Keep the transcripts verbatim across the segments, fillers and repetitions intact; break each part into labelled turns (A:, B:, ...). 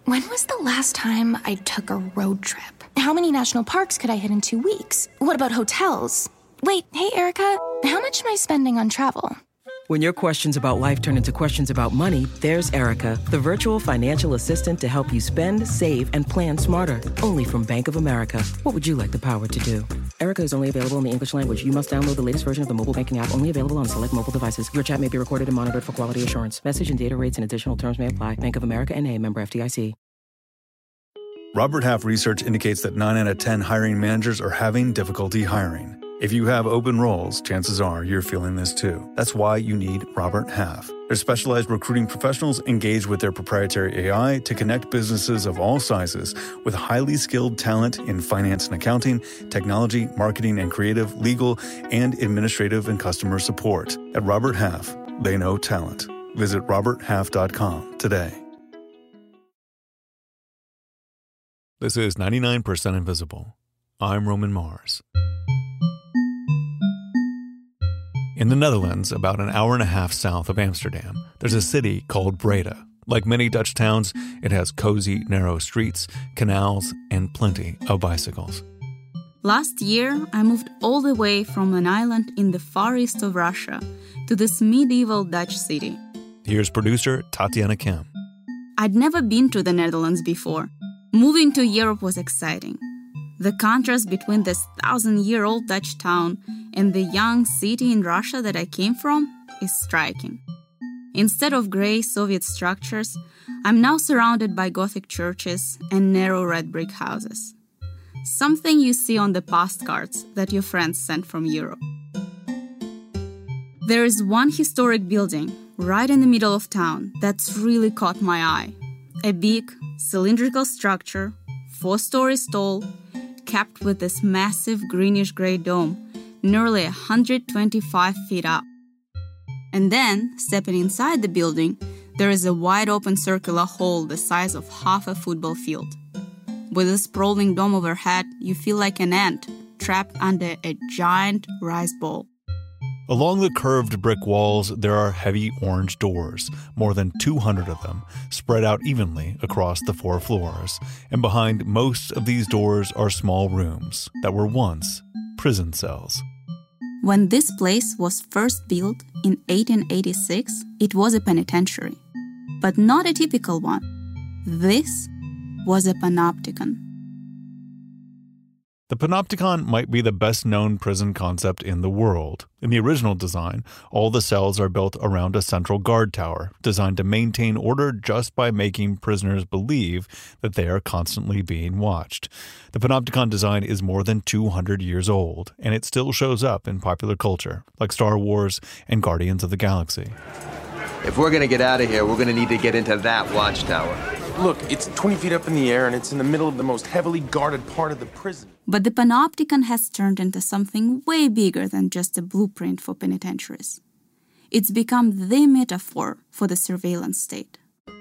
A: When was the last time I took a road trip? How many national parks could I hit in two weeks? What about hotels? Wait, hey, Erica, how much am I spending on travel?
B: When your questions about life turn into questions about money, there's Erica, the virtual financial assistant to help you spend, save, and plan smarter. Only from Bank of America. What would you like the power to do? Erica is only available in the English language. You must download the latest version of the mobile banking app, only available on select mobile devices. Your chat may be recorded and monitored for quality assurance. Message and data rates and additional terms may apply. Bank of America N A, member F D I C.
C: Robert Half research indicates that nine out of ten hiring managers are having difficulty hiring. If you have open roles, chances are you're feeling this too. That's why you need Robert Half. Their specialized recruiting professionals engage with their proprietary A I to connect businesses of all sizes with highly skilled talent in finance and accounting, technology, marketing and creative, legal, and administrative and customer support. At Robert Half, they know talent. Visit robert half dot com today. This is ninety-nine percent Invisible. I'm Roman Mars. In the Netherlands, about an hour and a half south of Amsterdam, there's a city called Breda. Like many Dutch towns, it has cozy, narrow streets, canals, and plenty of bicycles.
D: Last year, I moved all the way from an island in the far east of Russia to this medieval Dutch city.
C: Here's producer Tatiana Kim.
D: I'd never been to the Netherlands before. Moving to Europe was exciting. The contrast between this thousand-year-old Dutch town and the young city in Russia that I came from is striking. Instead of gray Soviet structures, I'm now surrounded by Gothic churches and narrow red brick houses. Something you see on the postcards that your friends sent from Europe. There is one historic building right in the middle of town that's really caught my eye. A big, cylindrical structure, four stories tall, capped with this massive greenish-gray dome, nearly one hundred twenty-five feet up. And then, stepping inside the building, there is a wide-open circular hall the size of half a football field. With a sprawling dome overhead, you feel like an ant trapped under a giant rice bowl.
C: Along the curved brick walls, there are heavy orange doors, more than two hundred of them, spread out evenly across the four floors. And behind most of these doors are small rooms that were once prison cells.
D: When this place was first built in eighteen eighty-six, it was a penitentiary, but not a typical one. This was a panopticon.
C: The panopticon might be the best-known prison concept in the world. In the original design, all the cells are built around a central guard tower, designed to maintain order just by making prisoners believe that they are constantly being watched. The panopticon design is more than two hundred years old, and it still shows up in popular culture, like Star Wars and Guardians of the Galaxy.
E: If we're going to get out of here, we're going to need to get into that watchtower.
F: Look, it's twenty feet up in the air, and it's in the middle of the most heavily guarded part of the prison.
D: But the panopticon has turned into something way bigger than just a blueprint for penitentiaries. It's become the metaphor for the surveillance state.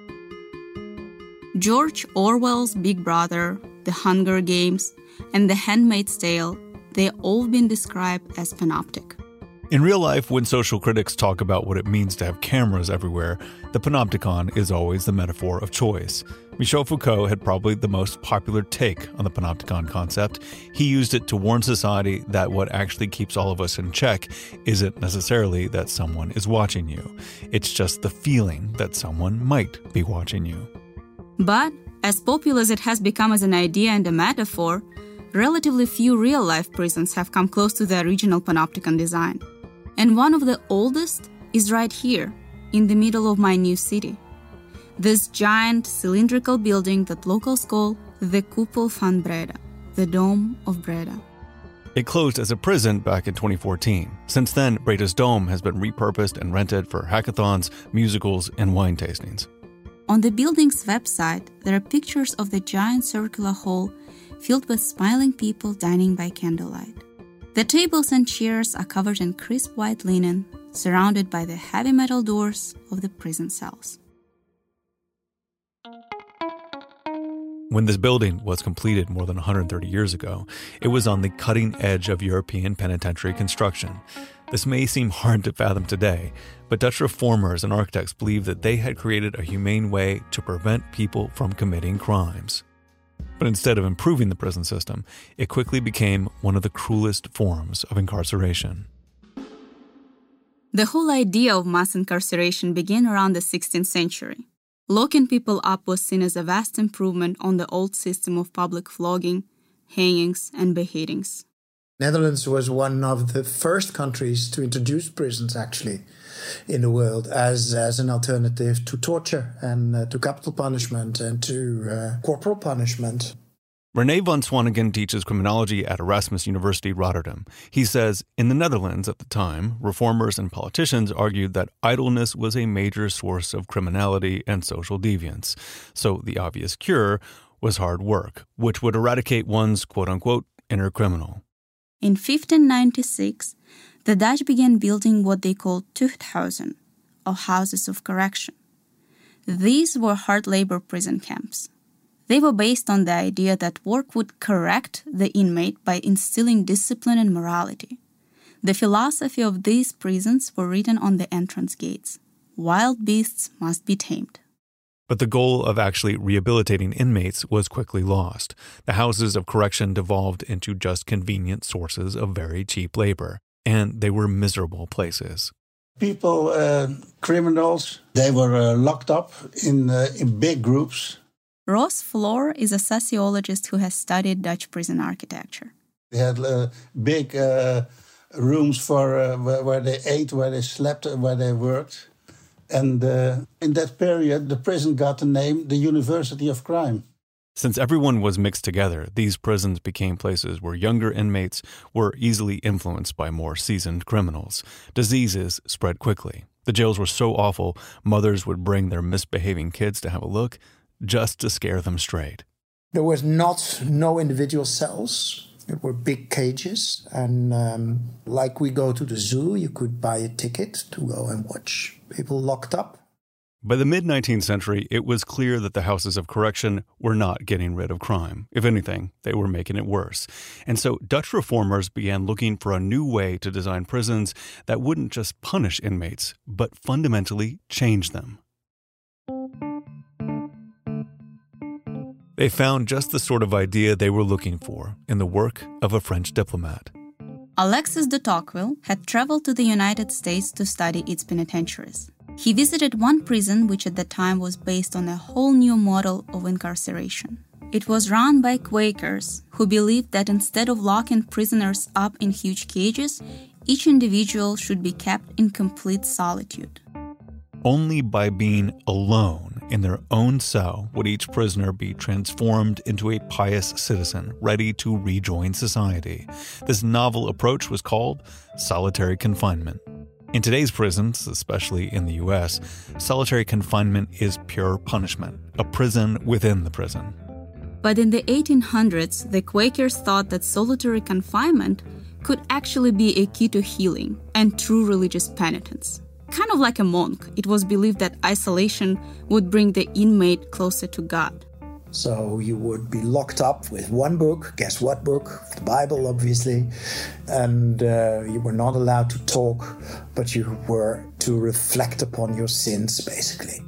D: George Orwell's Big Brother, The Hunger Games, and The Handmaid's Tale, they've all been described as panoptic.
C: In real life, when social critics talk about what it means to have cameras everywhere, the panopticon is always the metaphor of choice. Michel Foucault had probably the most popular take on the panopticon concept. He used it to warn society that what actually keeps all of us in check isn't necessarily that someone is watching you. It's just the feeling that someone might be watching you.
D: But, as popular as it has become as an idea and a metaphor, relatively few real-life prisons have come close to the original panopticon design. And one of the oldest is right here, in the middle of my new city. This giant cylindrical building that locals call the Koepel van Breda, the Dome of Breda.
C: It closed as a prison back in twenty fourteen. Since then, Breda's Dome has been repurposed and rented for hackathons, musicals, and wine tastings.
D: On the building's website, there are pictures of the giant circular hall filled with smiling people dining by candlelight. The tables and chairs are covered in crisp white linen, surrounded by the heavy metal doors of the prison cells.
C: When this building was completed more than one hundred thirty years ago, it was on the cutting edge of European penitentiary construction. This may seem hard to fathom today, but Dutch reformers and architects believed that they had created a humane way to prevent people from committing crimes. But instead of improving the prison system, it quickly became one of the cruelest forms of incarceration.
D: The whole idea of mass incarceration began around the sixteenth century. Locking people up was seen as a vast improvement on the old system of public flogging, hangings, and beheadings.
G: Netherlands was one of the first countries to introduce prisons, actually, in the world as, as an alternative to torture and uh, to capital punishment and to uh, corporal punishment.
C: René van Swanigen teaches criminology at Erasmus University Rotterdam. He says, in the Netherlands at the time, reformers and politicians argued that idleness was a major source of criminality and social deviance. So the obvious cure was hard work, which would eradicate one's quote-unquote inner criminal.
D: In fifteen ninety-six, the Dutch began building what they called tuchthuizen, or houses of correction. These were hard labor prison camps. They were based on the idea that work would correct the inmate by instilling discipline and morality. The philosophy of these prisons were written on the entrance gates. Wild beasts must be tamed.
C: But the goal of actually rehabilitating inmates was quickly lost. The houses of correction devolved into just convenient sources of very cheap labor, and they were miserable places.
H: People, uh, criminals, they were uh, locked up in, uh, in big groups.
D: Ross Floor is a sociologist who has studied Dutch prison architecture.
H: They had uh, big uh, rooms for uh, where, where they ate, where they slept, where they worked. And uh, in that period, the prison got the name the University of Crime.
C: Since everyone was mixed together, these prisons became places where younger inmates were easily influenced by more seasoned criminals. Diseases spread quickly. The jails were so awful, mothers would bring their misbehaving kids to have a look, just to scare them straight.
G: There was not no individual cells. It were big cages. And um, like we go to the zoo, you could buy a ticket to go and watch people locked up.
C: By the mid-nineteenth century, it was clear that the houses of correction were not getting rid of crime. If anything, they were making it worse. And so Dutch reformers began looking for a new way to design prisons that wouldn't just punish inmates, but fundamentally change them. They found just the sort of idea they were looking for in the work of a French diplomat.
D: Alexis de Tocqueville had traveled to the United States to study its penitentiaries. He visited one prison which at the time was based on a whole new model of incarceration. It was run by Quakers who believed that instead of locking prisoners up in huge cages, each individual should be kept in complete solitude.
C: Only by being alone in their own cell would each prisoner be transformed into a pious citizen ready to rejoin society. This novel approach was called solitary confinement. In today's prisons, especially in the U S, solitary confinement is pure punishment, a prison within the prison.
D: But in the eighteen hundreds, the Quakers thought that solitary confinement could actually be a key to healing and true religious penitence. Kind of like a monk, it was believed that isolation would bring the inmate closer to God.
G: So you would be locked up with one book, guess what book? The Bible, obviously. And uh, you were not allowed to talk, but you were to reflect upon your sins, basically.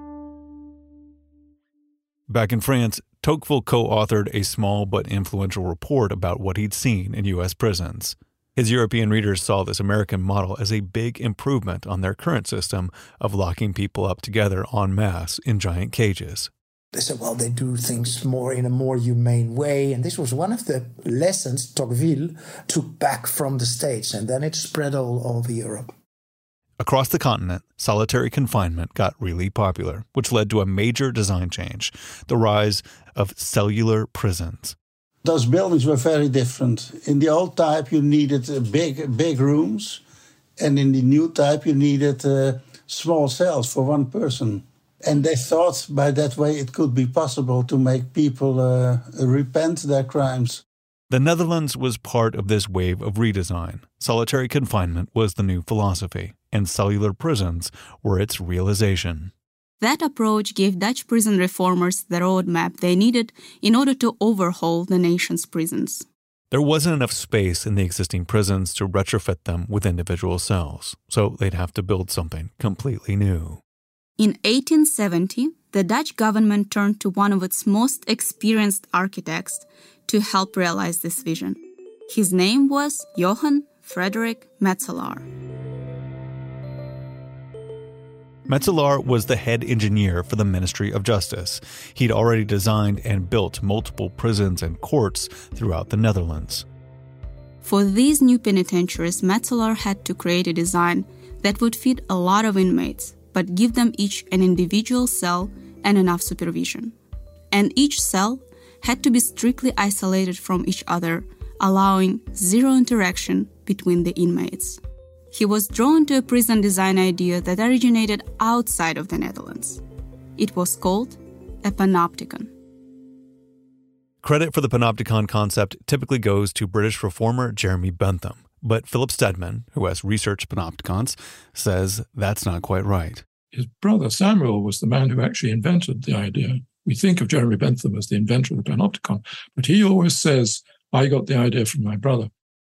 C: Back in France, Tocqueville co-authored a small but influential report about what he'd seen in U S prisons. His European readers saw this American model as a big improvement on their current system of locking people up together en masse in giant cages.
G: They said, well, they do things more in a more humane way. And this was one of the lessons Tocqueville took back from the States. And then it spread all over Europe.
C: Across the continent, solitary confinement got really popular, which led to a major design change, the rise of cellular prisons.
H: Those buildings were very different. In the old type, you needed big, big rooms. And in the new type, you needed uh, small cells for one person. And they thought by that way it could be possible to make people uh, repent their crimes.
C: The Netherlands was part of this wave of redesign. Solitary confinement was the new philosophy, and cellular prisons were its realization.
D: That approach gave Dutch prison reformers the roadmap they needed in order to overhaul the nation's prisons.
C: There wasn't enough space in the existing prisons to retrofit them with individual cells, so they'd have to build something completely new.
D: In eighteen seventy, the Dutch government turned to one of its most experienced architects to help realize this vision. His name was Johann Frederick Metzeler.
C: Metzeler was the head engineer for the Ministry of Justice. He'd already designed and built multiple prisons and courts throughout the Netherlands.
D: For these new penitentiaries, Metzeler had to create a design that would fit a lot of inmates, but give them each an individual cell and enough supervision. And each cell had to be strictly isolated from each other, allowing zero interaction between the inmates. He was drawn to a prison design idea that originated outside of the Netherlands. It was called a panopticon.
C: Credit for the panopticon concept typically goes to British reformer Jeremy Bentham, but Philip Stedman, who has researched panopticons, says that's not quite right.
I: His brother Samuel was the man who actually invented the idea. We think of Jeremy Bentham as the inventor of the panopticon, but he always says, I got the idea from my brother.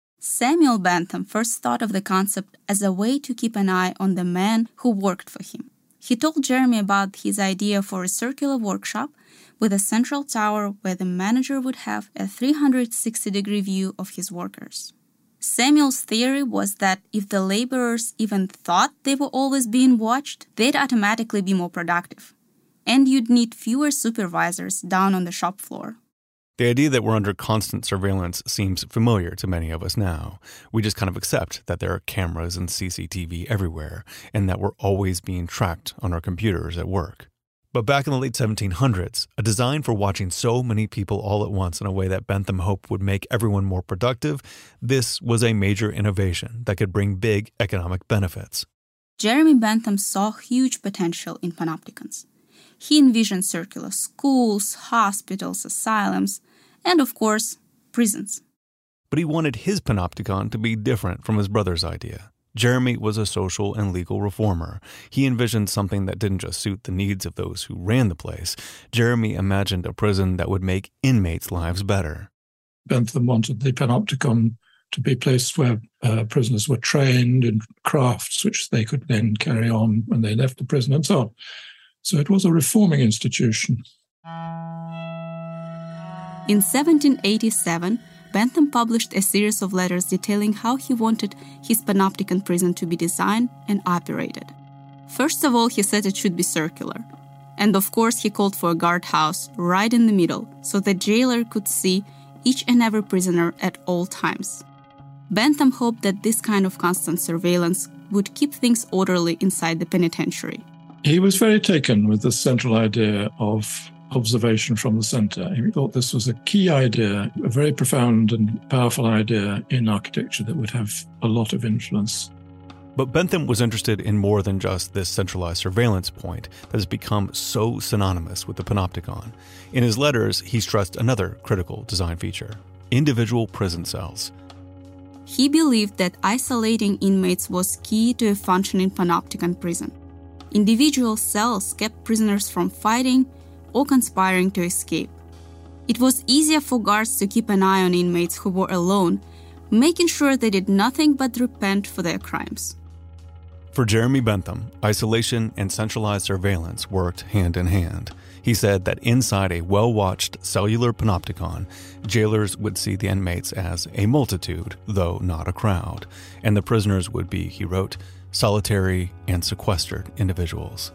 D: Samuel Bentham first thought of the concept as a way to keep an eye on the man who worked for him. He told Jeremy about his idea for a circular workshop with a central tower where the manager would have a three hundred sixty degree view of his workers. Samuel's theory was that if the laborers even thought they were always being watched, they'd automatically be more productive. And you'd need fewer supervisors down on the shop floor.
C: The idea that we're under constant surveillance seems familiar to many of us now. We just kind of accept that there are cameras and C C T V everywhere, and that we're always being tracked on our computers at work. But back in the late seventeen hundreds, a design for watching so many people all at once in a way that Bentham hoped would make everyone more productive, this was a major innovation that could bring big economic benefits.
D: Jeremy Bentham saw huge potential in panopticons. He envisioned circular schools, hospitals, asylums, and, of course, prisons.
C: But he wanted his panopticon to be different from his brother's idea. Jeremy was a social and legal reformer. He envisioned something that didn't just suit the needs of those who ran the place. Jeremy imagined a prison that would make inmates' lives better.
I: Bentham wanted the panopticon to be a place where uh, prisoners were trained in crafts which they could then carry on when they left the prison and so on. So it was a reforming institution.
D: In seventeen eighty-seven, Bentham published a series of letters detailing how he wanted his panopticon prison to be designed and operated. First of all, he said it should be circular. And of course, he called for a guardhouse right in the middle so the jailer could see each and every prisoner at all times. Bentham hoped that this kind of constant surveillance would keep things orderly inside the penitentiary.
I: He was very taken with the central idea of observation from the center. He thought this was a key idea, a very profound and powerful idea in architecture that would have a lot of influence.
C: But Bentham was interested in more than just this centralized surveillance point that has become so synonymous with the panopticon. In his letters, he stressed another critical design feature: individual prison cells.
D: He believed that isolating inmates was key to a functioning panopticon prison. Individual cells kept prisoners from fighting or conspiring to escape. It was easier for guards to keep an eye on inmates who were alone, making sure they did nothing but repent for their crimes.
C: For Jeremy Bentham, isolation and centralized surveillance worked hand in hand. He said that inside a well-watched cellular panopticon, jailers would see the inmates as a multitude, though not a crowd, and the prisoners would be, he wrote, solitary and sequestered individuals.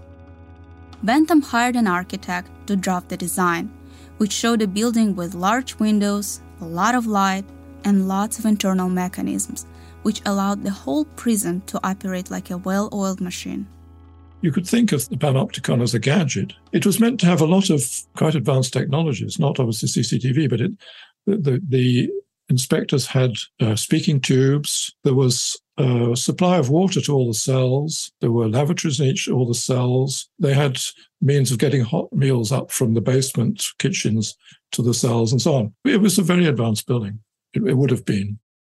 D: Bentham hired an architect to draft the design, which showed a building with large windows, a lot of light, and lots of internal mechanisms, which allowed the whole prison to operate like a well-oiled machine.
I: You could think of the panopticon as a gadget. It was meant to have a lot of quite advanced technologies, not obviously C C T V, but it, the, the, the inspectors had uh, speaking tubes. There was a supply of water to all the cells. There were lavatories in each all the cells. They had means of getting hot meals up from the basement kitchens to the cells and so on. It was a very advanced building. It, it would have been.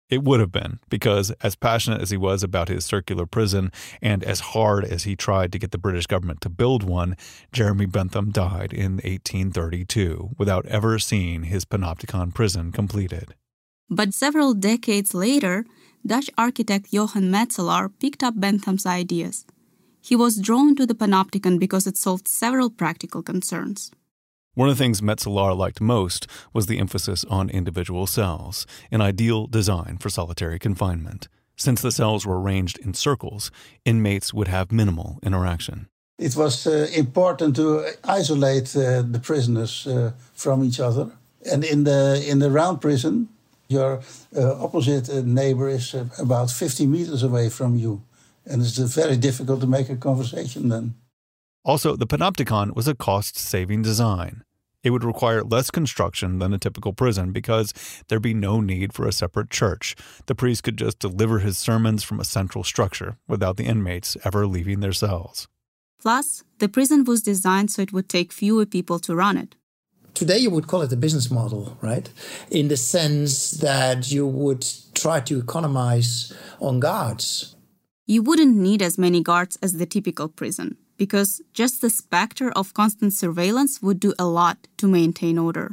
C: It would have been, because as passionate as he was about his circular prison and as hard as he tried to get the British government to build one, Jeremy Bentham died in eighteen thirty-two without ever seeing his Panopticon prison completed.
D: But several decades later, Dutch architect Johan Metzeler picked up Bentham's ideas. He was drawn to the Panopticon because it solved several practical concerns.
C: One of the things Metzeler liked most was the emphasis on individual cells, an ideal design for solitary confinement. Since the cells were arranged in circles, inmates would have minimal interaction.
H: It was uh, important to isolate uh, the prisoners uh, from each other. And in the in the round prison, your uh, opposite uh, neighbor is uh, about fifty meters away from you. And it's uh, very difficult to make a conversation then.
C: Also, the Panopticon was a cost-saving design. It would require less construction than a typical prison because there'd be no need for a separate church. The priest could just deliver his sermons from a central structure without the inmates ever leaving their cells.
D: Plus, the prison was designed so it would take fewer people to run it.
G: Today you would call it a business model, right? In the sense that you would try to economize on guards.
D: You wouldn't need as many guards as the typical prison, because just the specter of constant surveillance would do a lot to maintain order.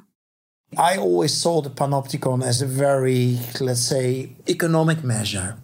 G: I always saw the Panopticon as a very, let's say, economic measure.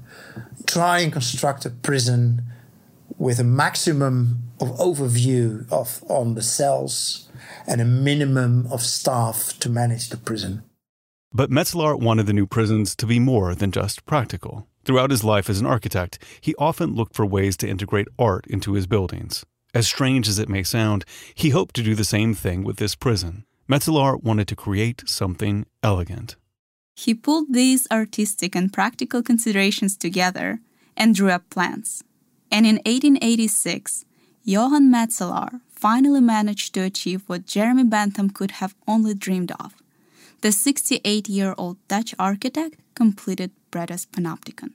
G: Try and construct a prison with a maximum of overview of on the cells and a minimum of staff to manage the prison.
C: But Metzeler wanted the new prisons to be more than just practical. Throughout his life as an architect, he often looked for ways to integrate art into his buildings. As strange as it may sound, he hoped to do the same thing with this prison. Metzeler wanted to create something elegant.
D: He pulled these artistic and practical considerations together and drew up plans. And in eighteen eighty-six, Johan Metzeler finally managed to achieve what Jeremy Bentham could have only dreamed of. The sixty-eight-year-old Dutch architect completed Breda's Panopticon.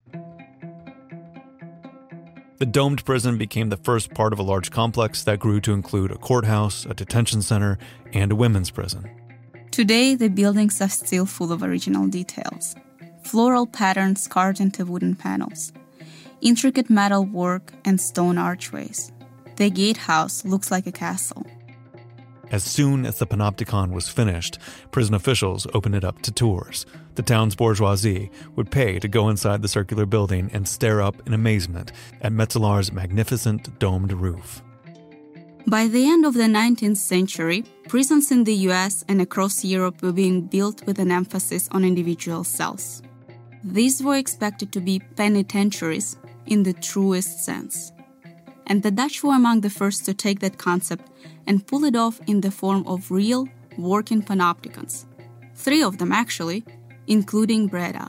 C: The domed prison became the first part of a large complex that grew to include a courthouse, a detention center, and a women's prison.
D: Today, the buildings are still full of original details. Floral patterns carved into wooden panels, intricate metal work, and stone archways. The gatehouse looks like a castle.
C: As soon as the Panopticon was finished, prison officials opened it up to tours. The town's bourgeoisie would pay to go inside the circular building and stare up in amazement at Metzeler's magnificent domed roof.
D: By the end of the nineteenth century, prisons in the U S and across Europe were being built with an emphasis on individual cells. These were expected to be penitentiaries in the truest sense. And the Dutch were among the first to take that concept and pull it off in the form of real, working panopticons. Three of them, actually, including Breda.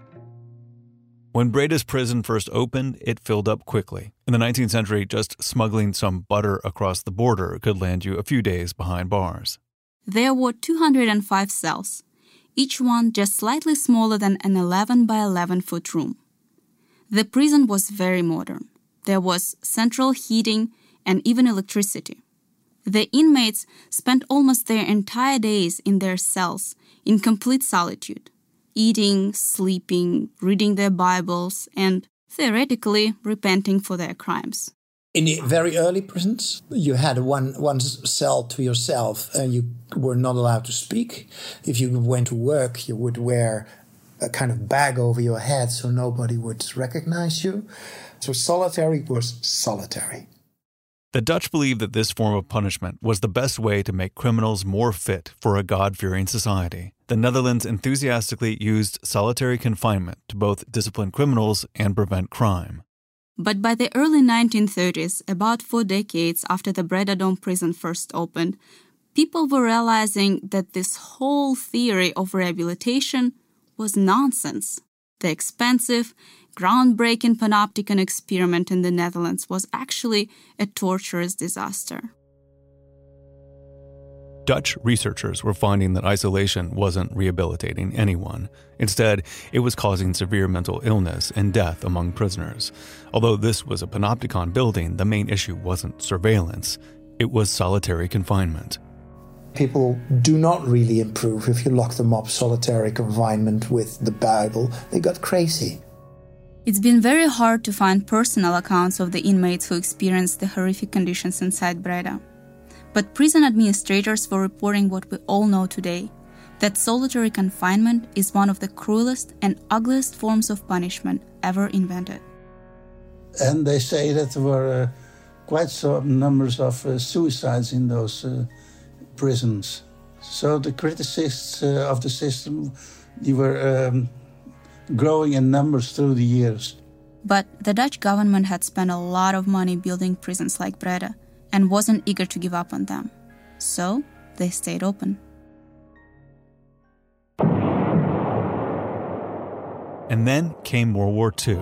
C: When Breda's prison first opened, it filled up quickly. In the nineteenth century, just smuggling some butter across the border could land you a few days behind bars.
D: There were two hundred five cells, each one just slightly smaller than an eleven by eleven foot room. The prison was very modern. There was central heating and even electricity. The inmates spent almost their entire days in their cells in complete solitude, eating, sleeping, reading their Bibles, and, theoretically, repenting for their crimes.
G: In the very early prisons, you had one, one cell to yourself and you were not allowed to speak. If you went to work, you would wear a kind of bag over your head so nobody would recognize you. So solitary was solitary.
C: The Dutch believed that this form of punishment was the best way to make criminals more fit for a God-fearing society. The Netherlands enthusiastically used solitary confinement to both discipline criminals and prevent crime.
D: But by the early nineteen thirties, about four decades after the Breda Dome prison first opened, people were realizing that this whole theory of rehabilitation was nonsense. The expensive, groundbreaking Panopticon experiment in the Netherlands was actually a torturous disaster.
C: Dutch researchers were finding that isolation wasn't rehabilitating anyone. Instead, it was causing severe mental illness and death among prisoners. Although this was a Panopticon building, the main issue wasn't surveillance. It was solitary confinement.
G: people do not really improve if you lock them up solitary confinement with the Bible. They got crazy.
D: It's been very hard to find personal accounts of the inmates who experienced the horrific conditions inside Breda. But prison administrators were reporting what we all know today, that solitary confinement is one of the cruelest and ugliest forms of punishment ever invented.
H: And they say that there were uh, quite some numbers of uh, suicides in those uh, prisons. So the criticists uh, of the system, they were um, growing in numbers through the years.
D: But the Dutch government had spent a lot of money building prisons like Breda and wasn't eager to give up on them. So they stayed open.
C: And then came World War Two.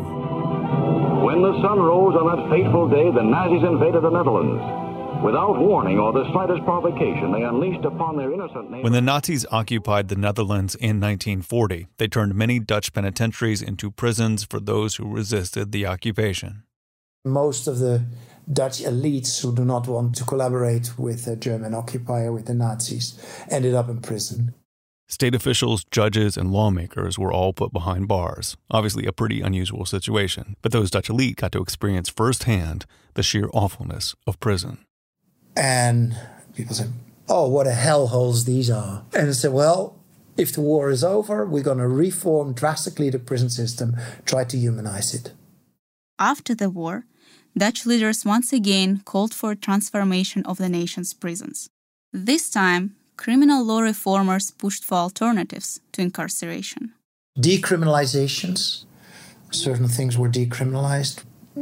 J: When the sun rose on that fateful day, the Nazis invaded the Netherlands. Without warning or the slightest provocation, they unleashed upon their innocent neighbors.
C: When the Nazis occupied the Netherlands in nineteen forty, they turned many Dutch penitentiaries into prisons for those who resisted the occupation.
G: Most of the Dutch elites who do not want to collaborate with the German occupier, with the Nazis, ended up in prison.
C: State officials, judges, and lawmakers were all put behind bars. Obviously a pretty unusual situation, but those Dutch elite got to experience firsthand the sheer awfulness of prison.
G: And people said, oh, what a hellholes these are. And I said, well, if the war is over, we're going to reform drastically the prison system, try to humanize it.
D: After the war, Dutch leaders once again called for a transformation of the nation's prisons. This time, criminal law reformers pushed for alternatives to incarceration.
G: Decriminalizations. Certain things were decriminalized.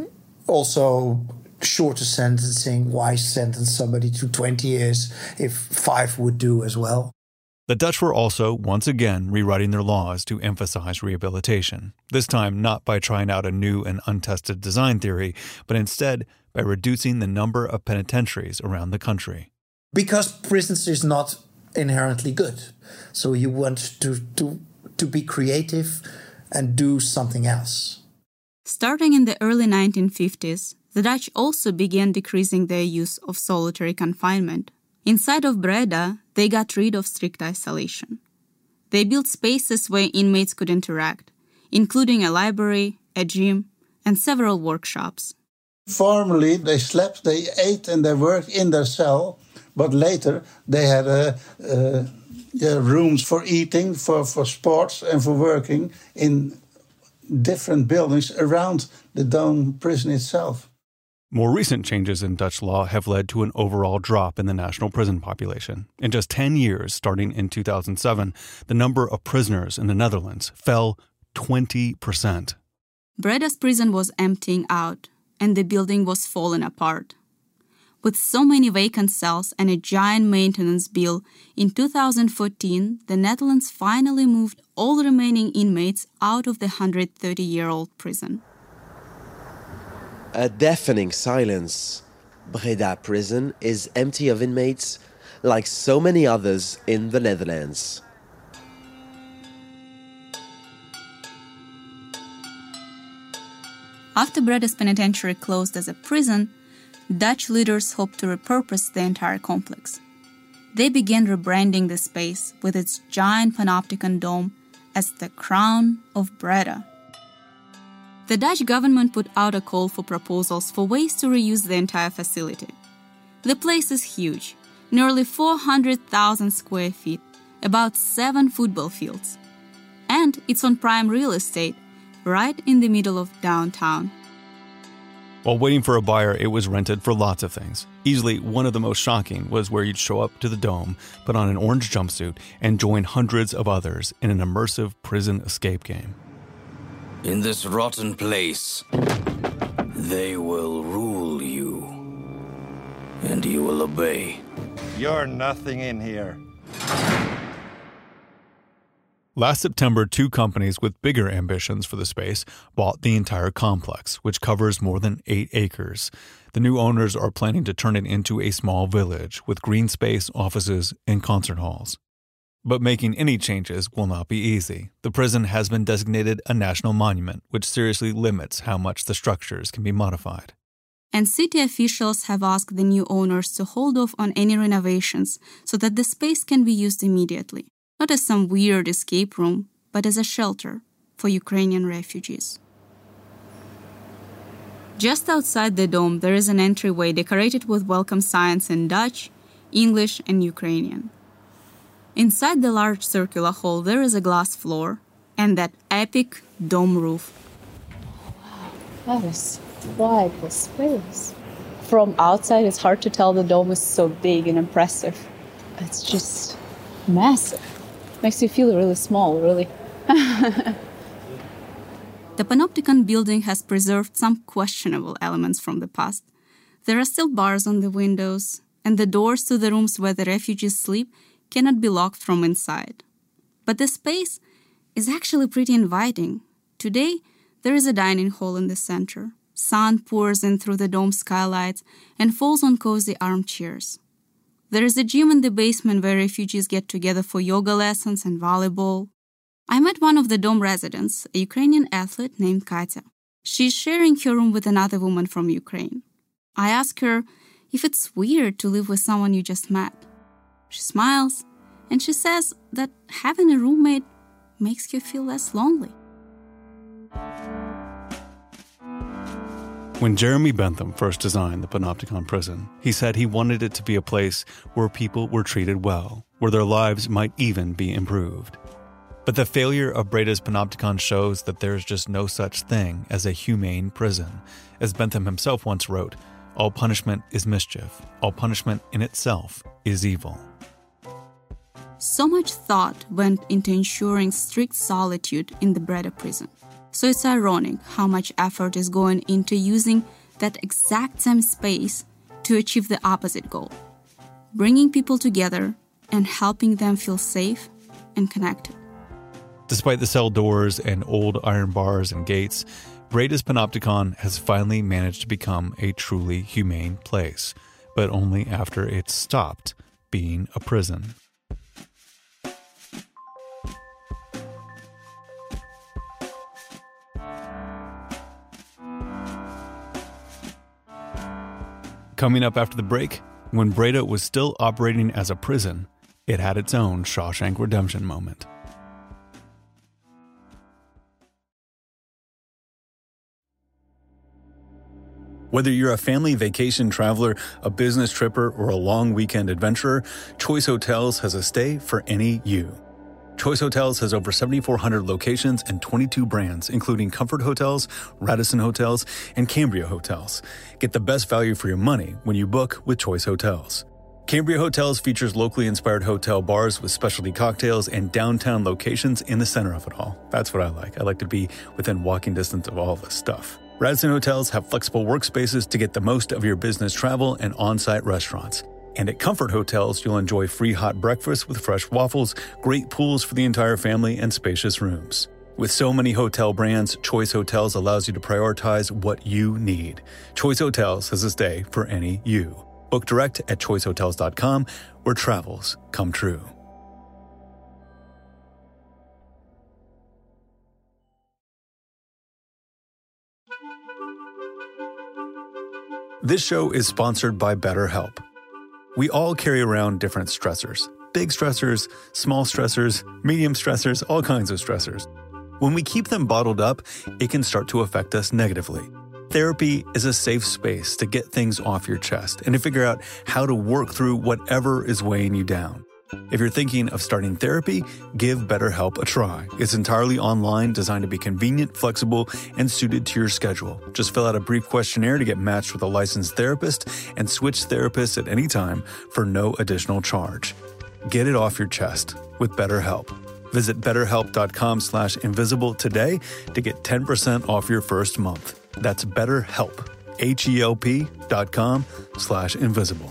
G: Also, shorter sentencing. Why sentence somebody to twenty years if five would do as well?
C: The Dutch were also, once again, rewriting their laws to emphasize rehabilitation. This time not by trying out a new and untested design theory, but instead by reducing the number of penitentiaries around the country.
G: Because prisons is not inherently good. So you want to, to, to be creative and do something else.
D: Starting in the early nineteen fifties, the Dutch also began decreasing their use of solitary confinement. Inside of Breda, they got rid of strict isolation. They built spaces where inmates could interact, including a library, a gym, and several workshops.
H: Formerly, they slept, they ate, and they worked in their cell. But later, they had uh, uh, yeah, rooms for eating, for, for sports, and for working in different buildings around the Dome prison itself.
C: More recent changes in Dutch law have led to an overall drop in the national prison population. In just ten years, starting in two thousand seven, the number of prisoners in the Netherlands fell twenty percent.
D: Breda's prison was emptying out, and the building was falling apart. With so many vacant cells and a giant maintenance bill, in two thousand fourteen, the Netherlands finally moved all remaining inmates out of the one hundred thirty-year-old prison.
K: A deafening silence. Breda prison is empty of inmates, like so many others in the Netherlands.
D: After Breda's penitentiary closed as a prison, Dutch leaders hoped to repurpose the entire complex. They began rebranding the space with its giant panopticon dome as the Crown of Breda. The Dutch government put out a call for proposals for ways to reuse the entire facility. The place is huge, nearly four hundred thousand square feet, about seven football fields. And it's on prime real estate, right in the middle of downtown.
C: While waiting for a buyer, it was rented for lots of things. Easily, one of the most shocking was where you'd show up to the Dome, put on an orange jumpsuit, and join hundreds of others in an immersive prison escape game.
L: In this rotten place, they will rule you, and you will obey.
M: You're nothing in here.
C: Last September, two companies with bigger ambitions for the space bought the entire complex, which covers more than eight acres. The new owners are planning to turn it into a small village with green space, offices, and concert halls. But making any changes will not be easy. The prison has been designated a national monument, which seriously limits how much the structures can be modified.
D: and city officials have asked the new owners to hold off on any renovations so that the space can be used immediately, not as some weird escape room, but as a shelter for Ukrainian refugees. Just outside the dome, there is an entryway decorated with welcome signs in Dutch, English, and Ukrainian. Inside the large circular hall, there is a glass floor and that epic dome roof.
N: Wow, that is quite a space. From outside, it's hard to tell the dome is so big and impressive. It's just massive. Makes you feel really small, really.
D: The Panopticon building has preserved some questionable elements from the past. There are still bars on the windows, and the doors to the rooms where the refugees sleep cannot be locked from inside. But the space is actually pretty inviting. Today, there is a dining hall in the center. Sun pours in through the dome skylights and falls on cozy armchairs. There is a gym in the basement where refugees get together for yoga lessons and volleyball. I met one of the dome residents, a Ukrainian athlete named Katya. She's sharing her room with another woman from Ukraine. I ask her if it's weird to live with someone you just met. She smiles, and she says that having a roommate makes you feel less lonely.
C: When Jeremy Bentham first designed the Panopticon prison, he said he wanted it to be a place where people were treated well, where their lives might even be improved. But the failure of Breda's Panopticon shows that there's just no such thing as a humane prison. As Bentham himself once wrote, all punishment is mischief. All punishment in itself is evil.
D: So much thought went into ensuring strict solitude in the Breda prison. So it's ironic how much effort is going into using that exact same space to achieve the opposite goal, bringing people together and helping them feel safe and connected.
C: Despite the cell doors and old iron bars and gates, Breda's Panopticon has finally managed to become a truly humane place, but only after it stopped being a prison. Coming up after the break, when Breda was still operating as a prison, it had its own Shawshank Redemption moment. Whether you're a family vacation traveler, a business tripper, or a long weekend adventurer, Choice Hotels has a stay for any you. Choice Hotels has over seventy-four hundred locations and twenty-two brands, including Comfort Hotels, Radisson Hotels, and Cambria Hotels. Get the best value for your money when you book with Choice Hotels. Cambria Hotels features locally inspired hotel bars with specialty cocktails and downtown locations in the center of it all. That's what I like. I like to be within walking distance of all this stuff. Radisson Hotels have flexible workspaces to get the most of your business travel and on-site restaurants. And at Comfort Hotels, you'll enjoy free hot breakfast with fresh waffles, great pools for the entire family, and spacious rooms. With so many hotel brands, Choice Hotels allows you to prioritize what you need. Choice Hotels has a stay for any you. Book direct at choice hotels dot com, where travels come true. This show is sponsored by BetterHelp. We all carry around different stressors. Big stressors, small stressors, medium stressors, all kinds of stressors. When we keep them bottled up, it can start to affect us negatively. Therapy is a safe space to get things off your chest and to figure out how to work through whatever is weighing you down. If you're thinking of starting therapy, give BetterHelp a try. It's entirely online, designed to be convenient, flexible, and suited to your schedule. Just fill out a brief questionnaire to get matched with a licensed therapist and switch therapists at any time for no additional charge. Get it off your chest with BetterHelp. Visit betterhelp.com slash invisible today to get ten percent off your first month. That's BetterHelp, H-E-L-P dot com slash invisible.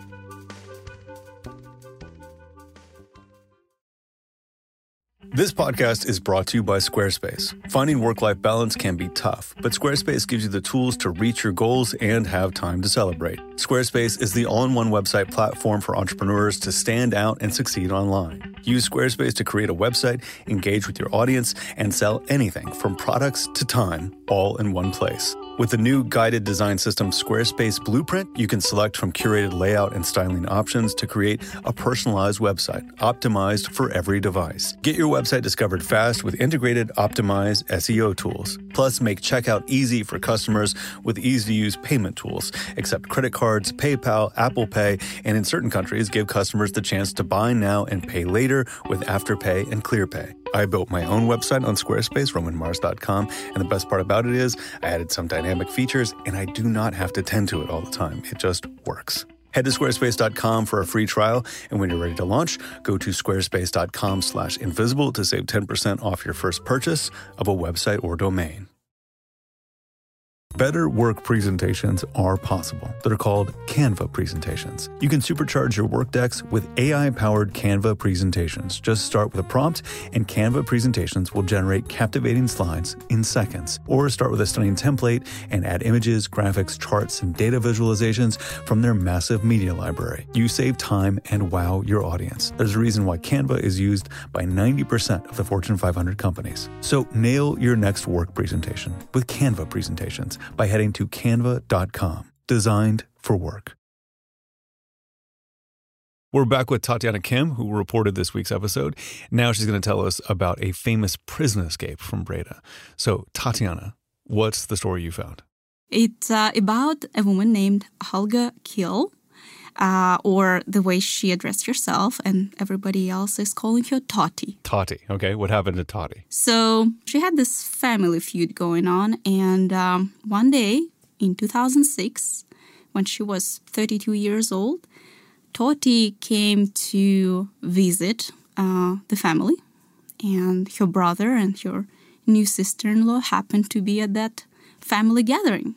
C: This podcast is brought to you by Squarespace. Finding work-life balance can be tough, but Squarespace gives you the tools to reach your goals and have time to celebrate. Squarespace is the all-in-one website platform for entrepreneurs to stand out and succeed online. Use Squarespace to create a website, engage with your audience, and sell anything from products to time, all in one place. With the new guided design system Squarespace Blueprint, you can select from curated layout and styling options to create a personalized website, optimized for every device. Get your website discovered fast with integrated, optimized S E O tools. Plus, make checkout easy for customers with easy-to-use payment tools. Accept credit cards, PayPal, Apple Pay, and in certain countries, give customers the chance to buy now and pay later with Afterpay and ClearPay. I built my own website on Squarespace, roman mars dot com, and the best part about it is I added some dynamic features, and I do not have to tend to it all the time. It just works. Head to squarespace dot com for a free trial, and when you're ready to launch, go to squarespace dot com slash invisible to save ten percent off your first purchase of a website or domain. Better work presentations are possible. They're called Canva presentations. You can supercharge your work decks with A I-powered Canva presentations. Just start with a prompt, and Canva presentations will generate captivating slides in seconds. Or start with a stunning template and add images, graphics, charts, and data visualizations from their massive media library. You save time and wow your audience. There's a reason why Canva is used by ninety percent of the Fortune five hundred companies. So nail your next work presentation with Canva presentations by heading to canva dot com. Designed for work. We're back with Tatiana Kim, who reported this week's episode. Now she's going to tell us about a famous prison escape from Breda. So, Tatiana, what's the story you found?
D: It's uh, about a woman named Helga Kiel, uh, or the way she addressed herself, and everybody else is calling her Tati.
C: Tati. Okay, what happened to Tati?
D: So she had this family feud going on, and um, one day in two thousand six, when she was thirty-two years old, Tati came to visit uh, the family, and her brother and her new sister-in-law happened to be at that family gathering.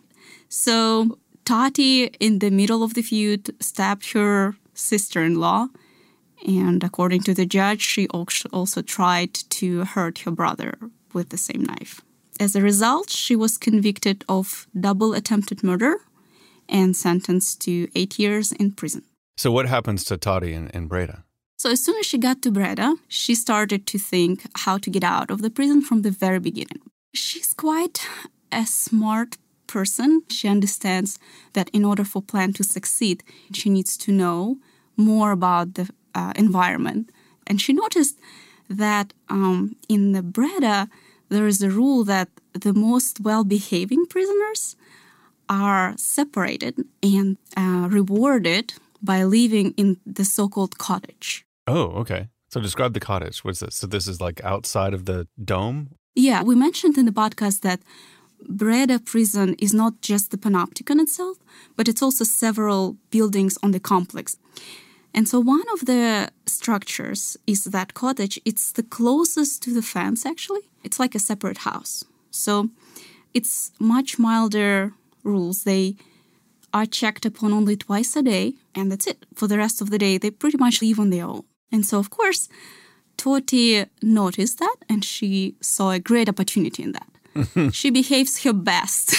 D: So Tati, in the middle of the feud, stabbed her sister-in-law, and according to the judge, she also tried to hurt her brother with the same knife. As a result, she was convicted of double attempted murder and sentenced to eight years in prison.
C: So what happens to Tati in, in Breda?
D: So as soon as she got to Breda, she started to think how to get out of the prison from the very beginning. She's quite a smart person. She understands that in order for plan to succeed, she needs to know more about the uh, environment. And she noticed that um, in the Breda, there is a rule that the most well-behaving prisoners are separated and uh, rewarded by living in the so-called cottage.
C: Oh, okay. So describe the cottage. What's this? So this is like outside of the dome?
D: Yeah, we mentioned in the podcast that Breda prison is not just the Panopticon itself, but it's also several buildings on the complex. And so one of the structures is that cottage. It's the closest to the fence, actually. It's like a separate house. So it's much milder rules. They are checked upon only twice a day, and that's it. For the rest of the day, they pretty much live on their own. And so, of course, Toti noticed that, and she saw a great opportunity in that. She behaves her best.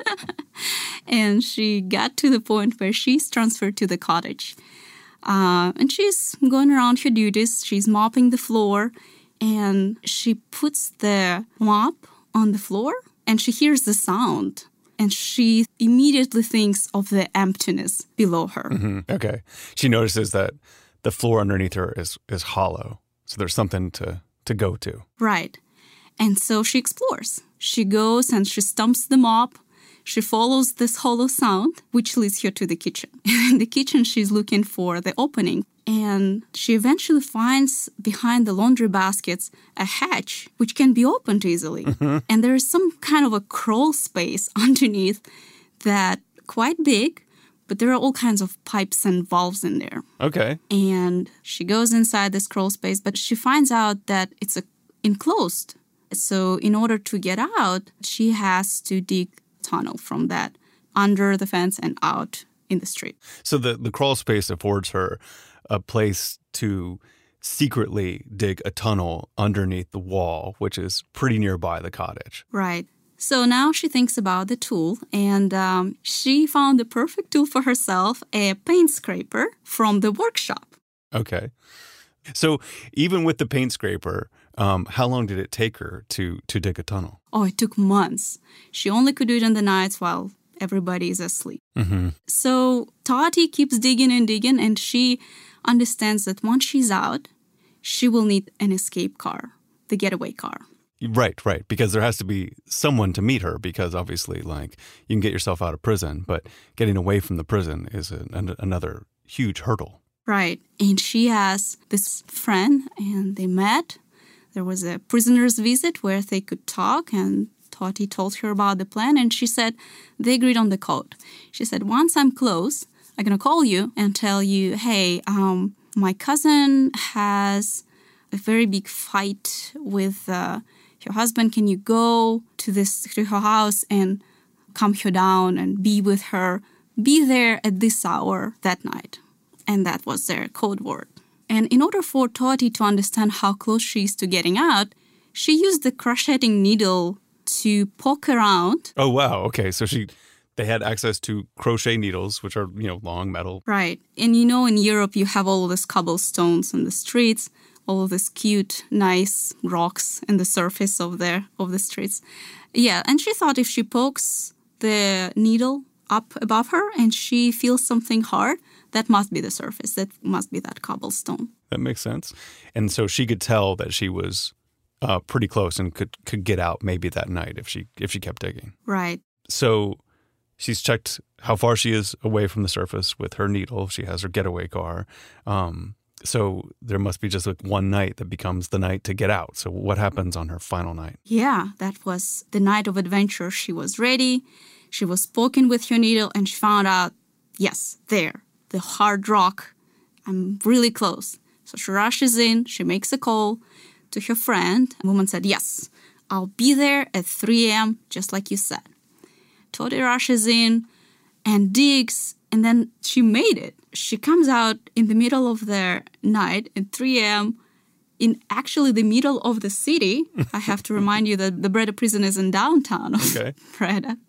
D: And she got to the point where she's transferred to the cottage. Uh, and she's going around her duties. She's mopping the floor. And she puts the mop on the floor. And she hears the sound. And she immediately thinks of the emptiness below her.
C: Mm-hmm. Okay. She notices that the floor underneath her is, is hollow. So there's something to, to go to.
D: Right. And so she explores. She goes and she stumps the mop. She follows this hollow sound, which leads her to the kitchen. In the kitchen, she's looking for the opening. And she eventually finds behind the laundry baskets a hatch, which can be opened easily. Mm-hmm. And there is some kind of a crawl space underneath that quite big, but there are all kinds of pipes and valves in there.
C: Okay.
D: And she goes inside this crawl space, but she finds out that it's a, enclosed. So in order to get out, she has to dig a tunnel from that under the fence and out in the street.
C: So the, the crawl space affords her a place to secretly dig a tunnel underneath the wall, which is pretty nearby the cottage.
D: Right. So now she thinks about the tool, and um, she found the perfect tool for herself, a paint scraper from the workshop.
C: Okay. So even with the paint scraper, um, how long did it take her to, to dig a tunnel?
D: Oh, it took months. She only could do it in the nights while everybody is asleep.
C: Mm-hmm.
D: So Tati keeps digging and digging, and she understands that once she's out, she will need an escape car, the getaway car.
C: Right, right. Because there has to be someone to meet her, because obviously, like, you can get yourself out of prison, but getting away from the prison is a, an, another huge hurdle.
D: Right. And she has this friend, and they met. There was a prisoner's visit where they could talk, and Tati told her about the plan, and she said they agreed on the code. She said, once I'm close, I'm going to call you and tell you, hey, um, my cousin has a very big fight with uh, her husband. Can you go to this to her house and calm her down and be with her? Be there at this hour that night. And that was their code word. And in order for Tati to understand how close she is to getting out, she used the crocheting needle to poke around.
C: Oh, wow. Okay. So she, they had access to crochet needles, which are, you know, long metal.
D: Right. And you know, in Europe, you have all of these cobblestones on the streets, all of these cute, nice rocks in the surface of the, of the streets. Yeah. And she thought if she pokes the needle up above her and she feels something hard, that must be the surface. That must be that cobblestone.
C: That makes sense. And so she could tell that she was uh, pretty close and could, could get out maybe that night if she if she kept digging.
D: Right.
C: So she's checked how far she is away from the surface with her needle. She has her getaway car. Um, so there must be just like one night that becomes the night to get out. So what happens on her final night?
D: Yeah, that was the night of adventure. She was ready. She was poking with her needle and she found out, yes, there. The hard rock. I'm really close. So she rushes in. She makes a call to her friend. The woman said, yes, I'll be there at three a.m., just like you said. Tati rushes in and digs, and then she made it. She comes out in the middle of the night at three a.m. in actually the middle of the city. I have to remind you that the Breda prison is in downtown of okay. Breda.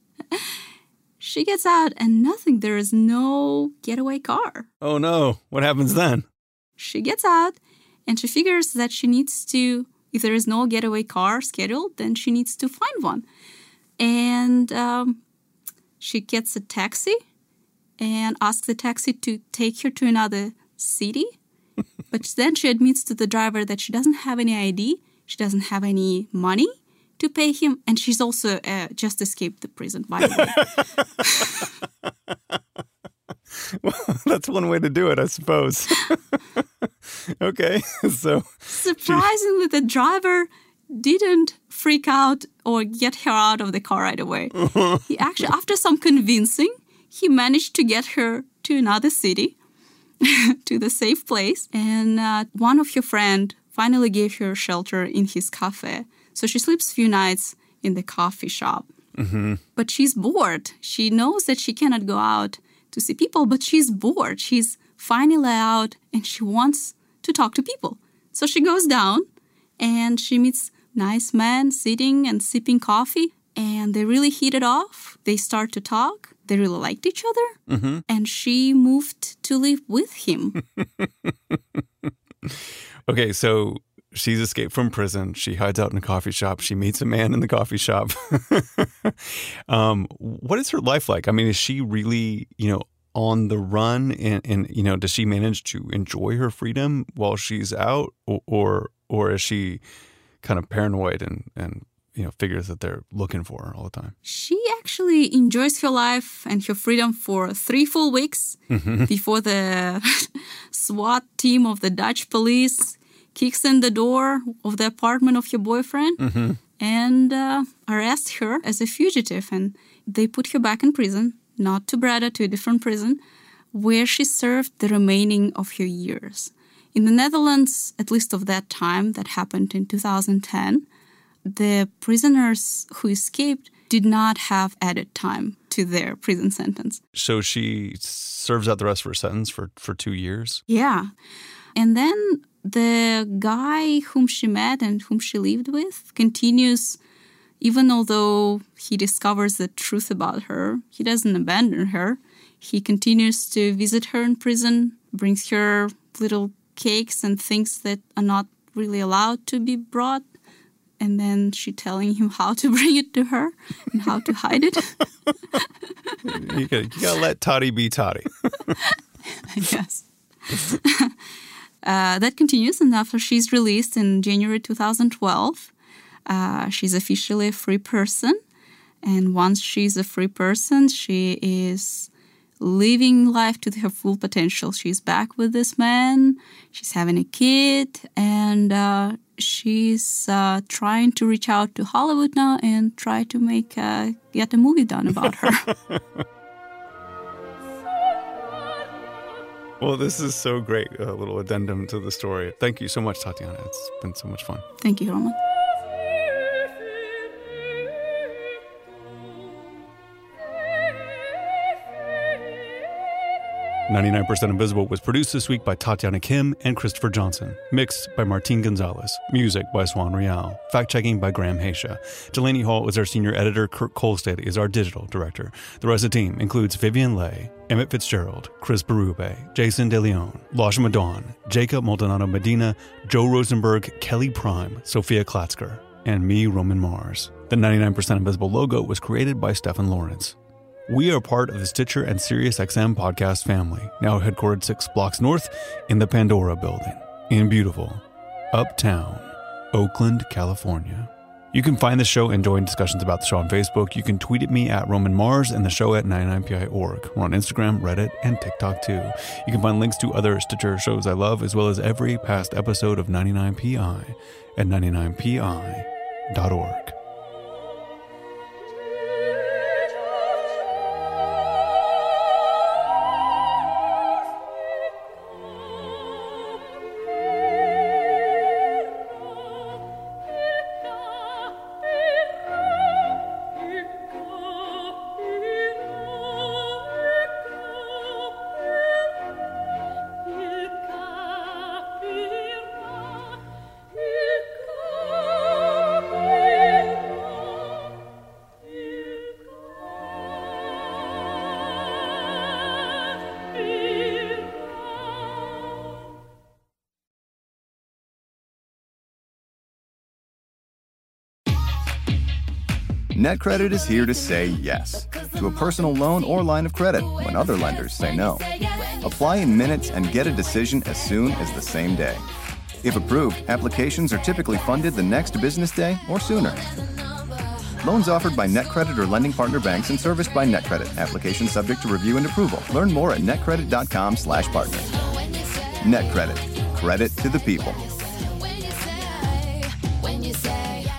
D: She gets out and nothing. There is no getaway car.
C: Oh, no. What happens then?
D: She gets out and she figures that she needs to, if there is no getaway car scheduled, then she needs to find one. And um, she gets a taxi and asks the taxi to take her to another city. But then she admits to the driver that she doesn't have any I D. She doesn't have any money to pay him, and she's also uh, just escaped the prison, by the way.
C: Well, that's one way to do it, I suppose. Okay, so...
D: Surprisingly, she... the driver didn't freak out or get her out of the car right away. He actually, after some convincing, he managed to get her to another city, to the safe place, and uh, one of her friends finally gave her shelter in his cafe. So she sleeps a few nights in the coffee shop.
C: Mm-hmm.
D: But she's bored. She knows that she cannot go out to see people, but she's bored. She's finally out and she wants to talk to people. So she goes down and she meets nice men sitting and sipping coffee. And they really hit it off. They start to talk. They really liked each other.
C: Mm-hmm.
D: And she moved to live with him.
C: Okay, so... she's escaped from prison. She hides out in a coffee shop. She meets a man in the coffee shop. um, what is her life like? I mean, is she really, you know, on the run? And, and you know, does she manage to enjoy her freedom while she's out? Or or, or is she kind of paranoid and, and, you know, figures that they're looking for her all the time?
D: She actually enjoys her life and her freedom for three full weeks
C: mm-hmm.
D: before the SWAT team of the Dutch police kicks in the door of the apartment of your boyfriend
C: mm-hmm.
D: and uh, arrests her as a fugitive. And they put her back in prison, not to Breda, to a different prison, where she served the remaining of her years. In the Netherlands, at least of that time, that happened in two thousand ten, the prisoners who escaped did not have added time to their prison sentence.
C: So she serves out the rest of her sentence for, for two years?
D: Yeah. And then the guy whom she met and whom she lived with continues, even although he discovers the truth about her, he doesn't abandon her. He continues to visit her in prison, brings her little cakes and things that are not really allowed to be brought. And then she telling him how to bring it to her and how to hide it.
C: you, gotta, you gotta let Toddy be Toddy.
D: Yes. uh, that continues, and after she's released in January two thousand twelve, uh, she's officially a free person. And once she's a free person, she is living life to her full potential. She's back with this man. She's having a kid, and uh, she's uh, trying to reach out to Hollywood now and try to make uh, get a movie done about her.
C: Well, this is so great. A little addendum to the story. Thank you so much, Tatiana. It's been so much fun.
D: Thank you, Roman.
C: ninety-nine percent Invisible was produced this week by Tatiana Kim and Christopher Johnson. Mixed by Martin Gonzalez. Music by Swan Real. Fact-checking by Graham Haysha. Delaney Hall is our senior editor. Kurt Kolstad is our digital director. The rest of the team includes Vivian Leigh, Emmett Fitzgerald, Chris Berube, Jason DeLeon, Lasha Madon, Jacob Maldonado Medina, Joe Rosenberg, Kelly Prime, Sophia Klatzker, and me, Roman Mars. The ninety-nine percent Invisible logo was created by Stephen Lawrence. We are part of the Stitcher and SiriusXM podcast family, now headquartered six blocks north in the Pandora building in beautiful Uptown, Oakland, California. You can find the show and join discussions about the show on Facebook. You can tweet at me at Roman Mars and the show at ninety-nine P I dot org. We're on Instagram, Reddit, and TikTok too. You can find links to other Stitcher shows I love, as well as every past episode of ninety-nine P I at ninety-nine P I dot org.
O: NetCredit is here to say yes to a personal loan or line of credit when other lenders say no. Apply in minutes and get a decision as soon as the same day. If approved, applications are typically funded the next business day or sooner. Loans offered by NetCredit or lending partner banks and serviced by NetCredit. Application subject to review and approval. Learn more at netcredit.com slash partner. NetCredit. Credit to the people.